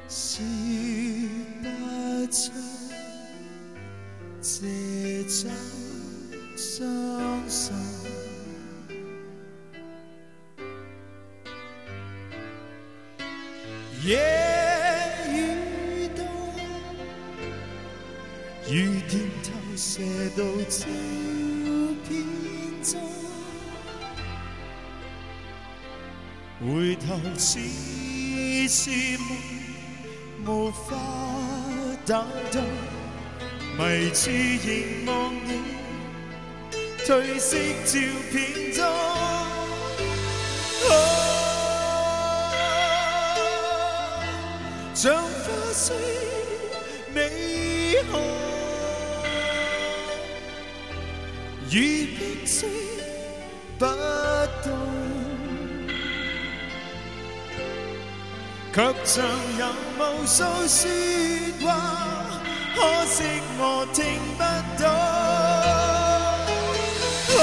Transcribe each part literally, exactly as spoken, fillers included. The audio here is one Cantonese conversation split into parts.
说不出这种伤心。夜雨多，雨點投射到照片中，回頭似是夢，無法等到，迷住凝望你褪色照片中。哦，像花雖美好，如冰雖不凍，卻像有無數説話，可惜我聽不到。哦，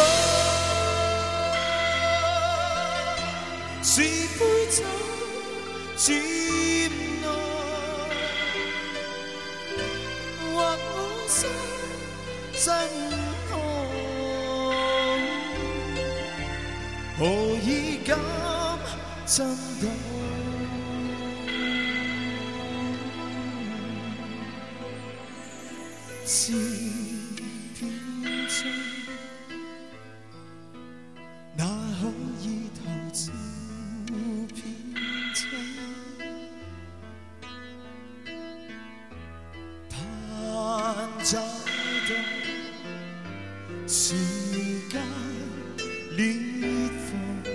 是杯酒漸濃，或我心真空，何以敢震動？照片中，哪可以投照片中？盼找到時間裂縫，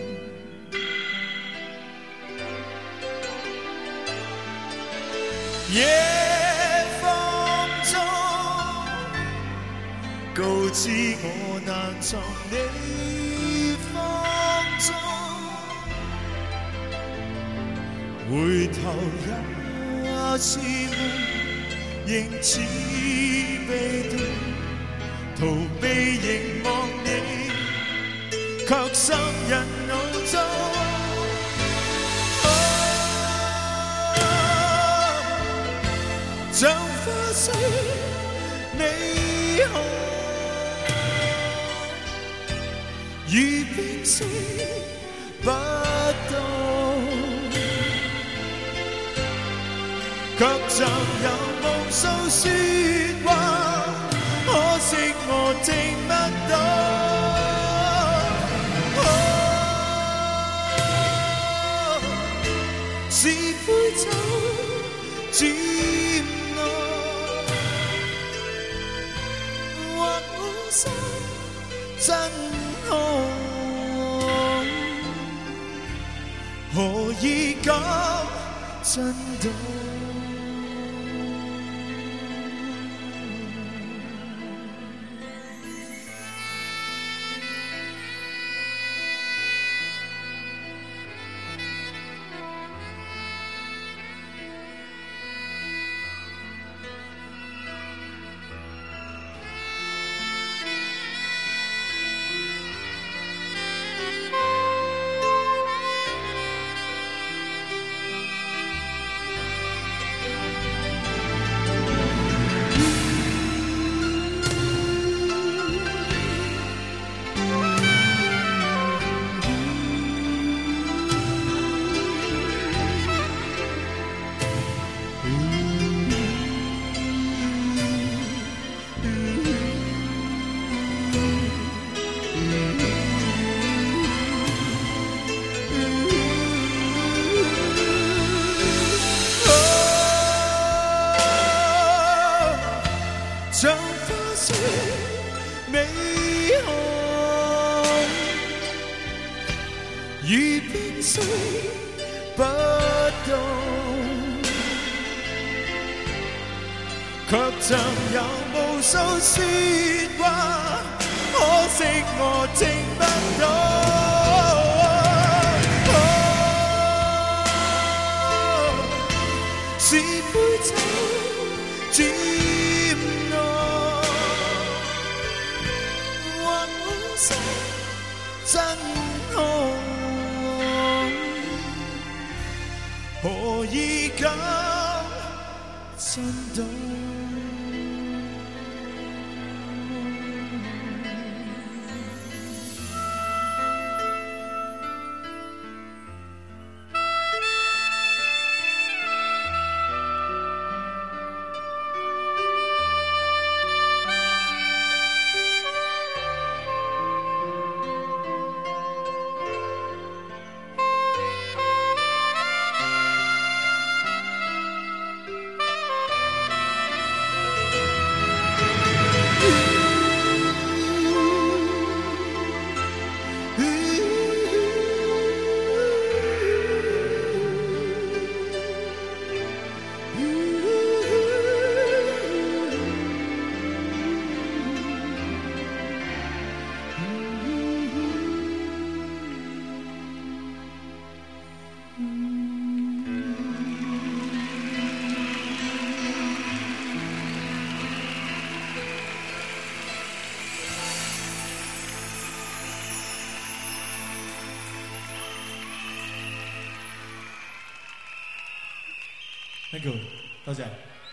夜告知我難從你放縱，回頭也似夢，仍似被動，逃避凝望你，卻深入腦中。像花雖美好，如冰雖不凍，卻像有無數説話，可惜我聽不到。哦，是杯酒漸濃，或我心真空，何以敢震動？像花雖美好，如冰雖不凍，卻像有無數説話，可惜我聽不到。是杯酒漸濃，或我心真空，何以敢信到。Thank you， 多謝。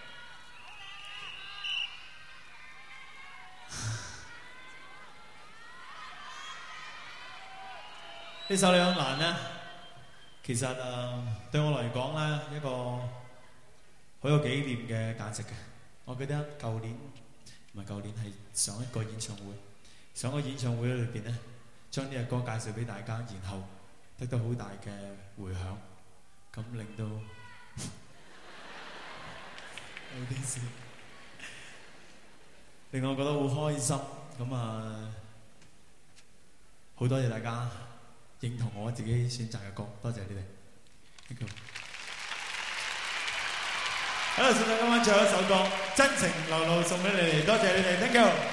呢首兩難呢，其實誒、呃、對我嚟講呢，一個好有紀念嘅價值嘅。我記得舊年唔係舊年係上一個演唱會，上個演唱會裏邊呢，將呢隻歌介紹俾大家，然後得到好大嘅迴響，咁令到有啲事，令我覺得好開心。咁啊，好多謝大家認同我自己選擇嘅歌，多謝你哋。Thank you。喺度選擇今晚最後一首歌《真情流露》送俾你哋，多謝你哋。Thank you。